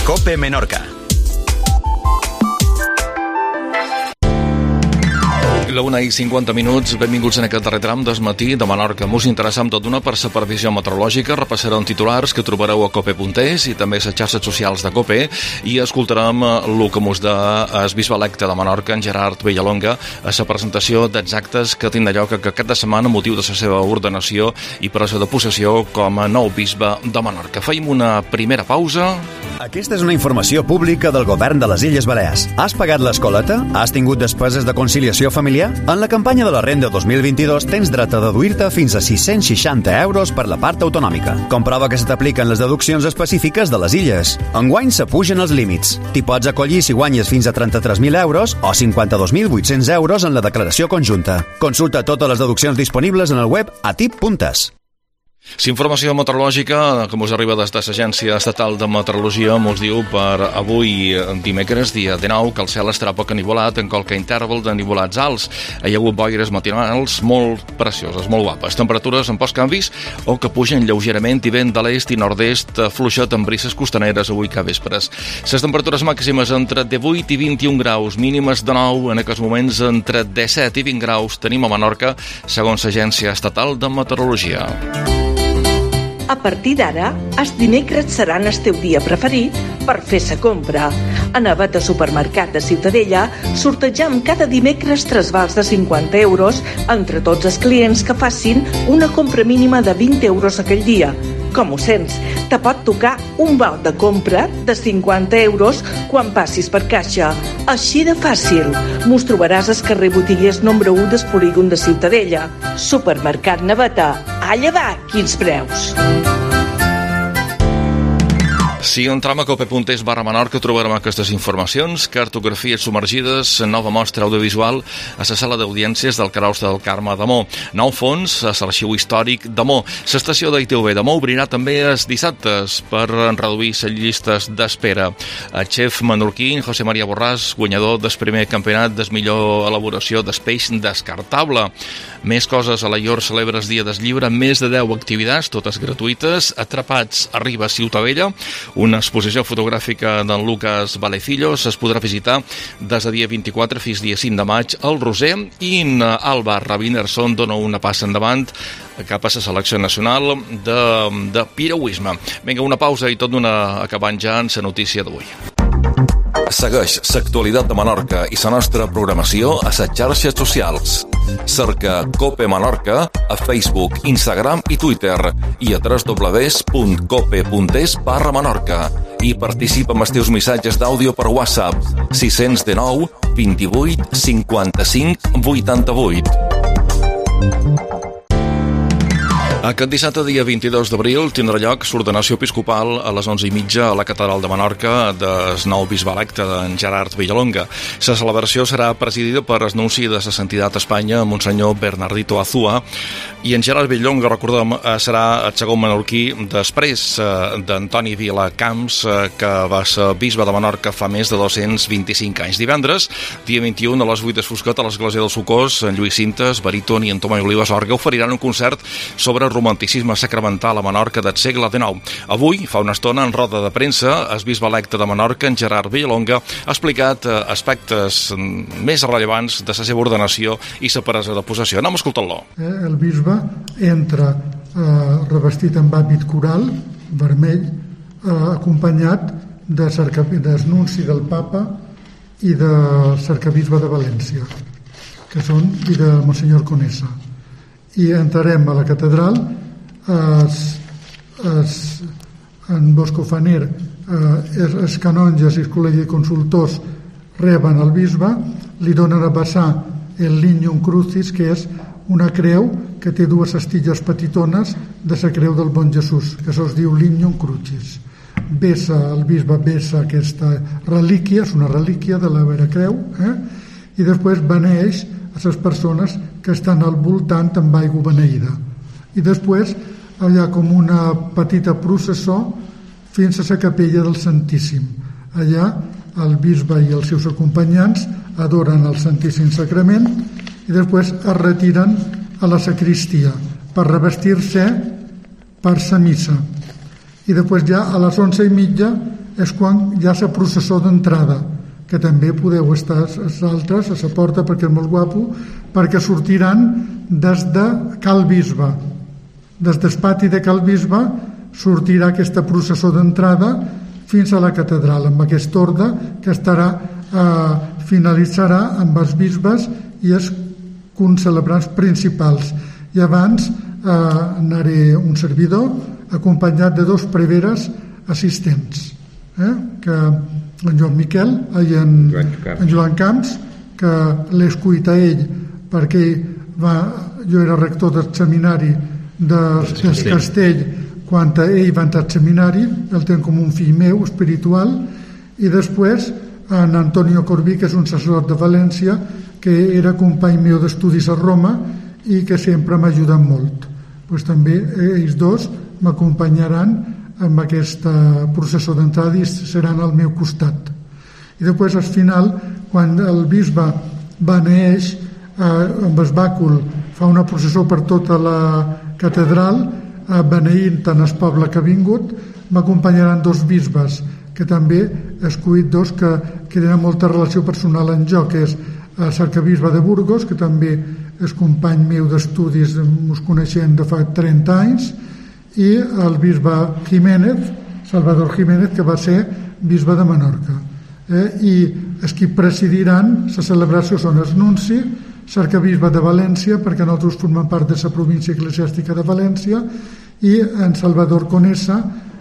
COPE Menorca. La 1:50, benvinguts en aquest darrer tram del matí de Menorca. Mos interessa amb tot d'una per la previsió meteorològica, repassarem titulars que trobareu a cope.es i també a les xarxes socials de COPE i escoltarem el que mos da el bisbe electe de Menorca, en Gerard Villalonga, a la presentació dels actes que tindrà lloc aquesta setmana a motiu de la seva ordenació i presa de possessió com a nou bisbe de Menorca. Feim una primera pausa. Aquesta és una informació pública del govern de les Illes Balears. Has pagat l'escoleta? Has tingut despeses de conciliació familiar? En la campanya de la renda 2022 tens dret a deduir-te fins a 660 euros per la part autonòmica. Comprova que se t'apliquen les deduccions específiques de les illes. Enguany s'apugen els límits. T'hi pots acollir si guanyes fins a 33.000 euros o 52.800 euros en la declaració conjunta. Consulta totes les deduccions disponibles en el web atip.es. L'informació meteorològica que ens arriba des de l'Agència Estatal de Meteorologia ens diu per avui dimecres, dia 19, que el cel estarà poc enivolat en qualque interval de nivolats alts. Hi ha hagut boires matinals molt precioses, molt guapes. Temperatures amb pocs canvis o que pugen lleugerament i vent de l'est i nord-est fluixat amb brises costaneres avui que vespres. Les temperatures màximes entre 18 i 21 graus, mínimes de 9, en aquests moments entre 17 i 20 graus tenim a Menorca, segons l'Agència Estatal de Meteorologia. A partir d'ara, els dimecres seran el teu dia preferit per fer sa compra. A Navet Supermercat de Ciutadella sortegem cada dimecres 3 vals de 50 euros entre tots els clients que facin una compra mínima de 20 euros aquell dia. Com ho sents? Te pot tocar un val de compra de 50 euros quan passis per caixa. Així de fàcil. Mos trobaràs al carrer Botiguers número 1 del polígon de Ciutadella. Supermercat Naveta. Allà va, quins preus! Si entrem a cope.es/Menorca trobarem aquestes informacions, cartografies submergides, nova mostra audiovisual a la sala d'audiències del Claustre del Carme de Mo, nou fons a l'arxiu històric de Mo. L'estació d'ITV de Mo obrirà també els dissabtes per reduir les llistes d'espera. El xef menorquí, José María Borràs, guanyador del primer campionat de millor elaboració d'espeix descartable. Més coses, a la IOR celebra el Dia del Llibre, més de 10 activitats, totes gratuïtes. Atrapats arriba a Ciutadella, una exposició fotogràfica d'en Lucas Valecillos es podrà visitar des de dia 24 fins dia 5 de maig al Roser i en Alba Rabinerson dona una passa endavant cap a la selecció nacional de piragüisme. Vinga, una pausa i tot d'una acabant ja en la notícia d'avui. Segueix l'actualitat de Menorca i la nostra programació a les xarxes socials. Cerca COPE Menorca a Facebook, Instagram i Twitter i a www.cope.es/Menorca i participa amb els teus missatges d'àudio per WhatsApp 619 28 55 88. Aquest dissabte, dia 22 d'abril, tindrà lloc l'ordenació episcopal a les 11:30 a la Catedral de Menorca del nou bisbe electe d'en Gerard Villalonga. La celebració serà presidida per el nunci de la Santitat a Espanya, Monsenyor Bernardito Azúa, i en Gerard Villalonga, recordem, serà el segon menorquí després d'Antoni Vilacamps, que va ser bisbe de Menorca fa més de 225 anys. Divendres, dia 21, a les 8 d'Esfoscat, a l'església del Socors, en Lluís Cintes, baríton, i en Tomàs Olives Orga oferiran un concert sobre romanticisme sacramental a Menorca del segle XIX. Avui, fa una estona, en roda de premsa, el bisbe electe de Menorca, en Gerard Villalonga, ha explicat aspectes més rellevants de la seva ordenació i la presa de possessió. Anem a escoltar-lo. El bisbe entra revestit amb hàbit coral, vermell, acompanyat del nunci del papa i del arquebisbe de València, que són, i de Monsenyor Conesa. I entrarem a la catedral, en Bosco Faner, els canonges i el col·legi de consultors reben el bisbe, li donen a vessar el Lignum Crucis, que és una creu que té dues astilles petitones de la creu del Bon Jesús, que se'ls diu Lignum Crucis. El bisbe vessa aquesta relíquia, és una relíquia de la vera creu, i després beneix a les persones que estan al voltant amb aigua beneïda. I després hi ha com una petita processó fins a la capella del Santíssim. Allà el bisbe i els seus acompanyants adoren el Santíssim Sacrament i després es retiren a la sacristia per revestir-se per la missa. I després ja a les 11:30 és quan hi ha la processó d'entrada, que també podeu estar els altres a la porta perquè és molt guapo, perquè sortiran des de Cal Bisbe. Des del pati de Cal Bisbe sortirà aquesta processó d'entrada fins a la catedral, amb aquest ordre que finalitzarà amb els bisbes i els concelebrants principals. I abans anaré un servidor acompanyat de 2 preveres assistents, que en Joan Miquel i en Joan Camps, que l'he escollit a ell perquè jo era rector del seminari del Castell quan ell va entrar al seminari, el tenc com un fill meu espiritual, i després en Antonio Corbí, que és un sacerdot de València, que era company meu d'estudis a Roma i que sempre m'ha ajudat molt. Pues també ells 2 m'acompanyaran amb aquesta processó d'entrada i seran al meu costat. I després al final, quan el bisbe beneeix amb el bàcul, fa una processó per tota la catedral beneint tant el poble que ha vingut, m'acompanyaran 2 bisbes que també he escollit 2 que tenen molta relació personal en jo, que és l'arquebisbe de Burgos, que també és company meu d'estudis, ens coneixem de fa 30 anys, i el bisbe Jiménez, Salvador Jiménez, que va ser bisbe de Menorca. I els que presidiran la celebració són el nunci, l'arquebisbe de València, perquè nosaltres formem part de la província eclesiàstica de València, i en Salvador Conesa,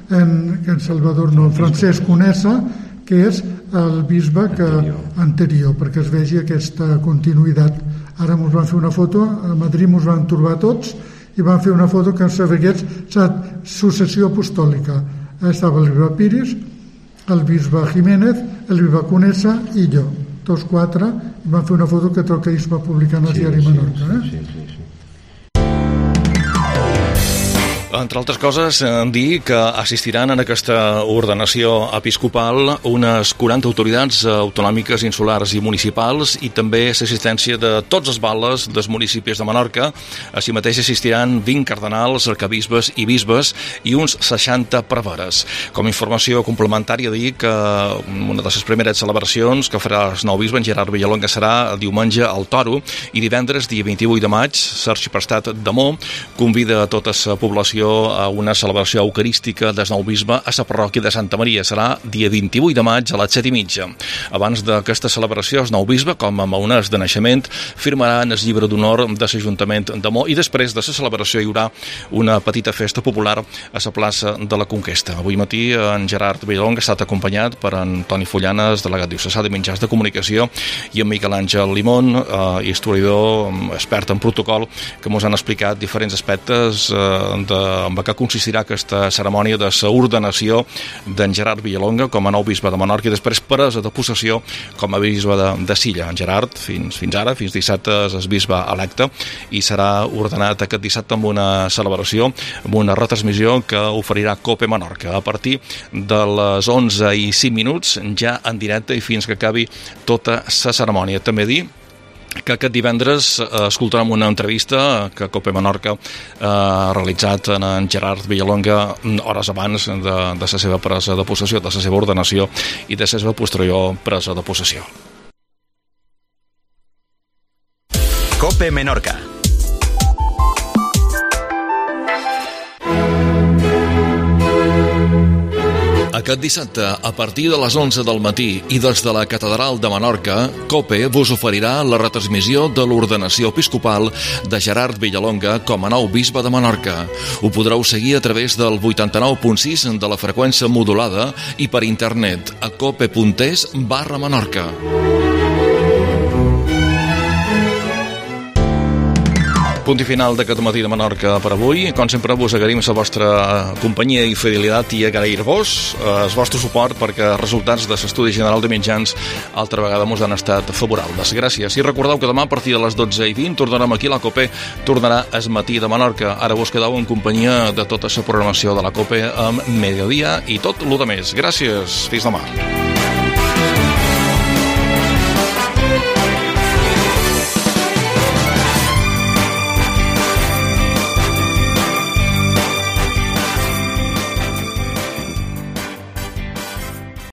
Francesc Conesa, que és el bisbe anterior, perquè es vegi aquesta continuïtat. Ara ens van fer una foto, a Madrid ens van trobar tots, i van fer una foto que se vegués la successió apostòlica. Estava el bisbe Piris, el bisbe Jiménez, el bisbe Conesa i jo, tots 4, i van fer una foto que troc que ells va publicar en el diari Menorca. Sí. Entre altres coses, dir que assistiran en aquesta ordenació episcopal unes 40 autoritats autonòmiques, insulars i municipals, i també l'assistència de tots els bables dels municipis de Menorca. Així mateix assistiran 20 cardenals, arquebisbes i bisbes i uns 60 preveres. Com a informació complementària, dir que una de les primeres celebracions que farà el nou bisbe, en Gerard Villalonga, serà diumenge al Toro, i divendres, dia 28 de maig, l'arxiprestat de Mó convida a tota la població a una celebració eucarística del nou bisbe a la parròquia de Santa Maria. Serà dia 28 de maig a les 7:30. Abans d'aquesta celebració, el nou bisbe, com a maonès de naixement, firmarà en el llibre d'honor de l'Ajuntament de Mó, i després de la celebració hi haurà una petita festa popular a la plaça de la Conquesta. Avui matí en Gerard Villalonga ha estat acompanyat per en Toni Fullanes, delegat diocesà de mitjans de comunicació, i en Miquel Àngel Limón, historiador expert en protocol, que ens han explicat diferents aspectes en què consistirà aquesta cerimònia de l'ordenació d'en Gerard Villalonga com a nou bisbe de Menorca i després presa de possessió com a bisbe de Silla. En Gerard, fins dissabte, és el bisbe electe i serà ordenat aquest dissabte amb una celebració, amb una retransmissió que oferirà COPE Menorca a partir de les 11:05, ja en directe, i fins que acabi tota la cerimònia. També dir que aquest divendres escoltarem una entrevista que COPE Menorca ha realitzat en Gerard Villalonga hores abans de la seva presa de possessió, de la seva ordenació i de la seva posterior presa de possessió. COPE Menorca. Aquest dissabte, a partir de les 11 del matí i des de la Catedral de Menorca, COPE vos oferirà la retransmissió de l'ordenació episcopal de Gerard Villalonga com a nou bisbe de Menorca. Ho podreu seguir a través del 89.6 de la freqüència modulada i per internet a cope.es/Menorca. Punt i final d'aquest matí de Menorca per avui. Com sempre, vos agraïm la vostra companyia i fidelitat i agrair-vos el vostre suport perquè els resultats de l'Estudi General de Mitjans altra vegada mos han estat favorables. Gràcies. I recordeu que demà a partir de les 12:20 tornarem aquí, la COPE tornarà el matí de Menorca. Ara vos quedeu en companyia de tota la programació de la COPE amb Mediodía i tot el que més. Gràcies. Fins demà.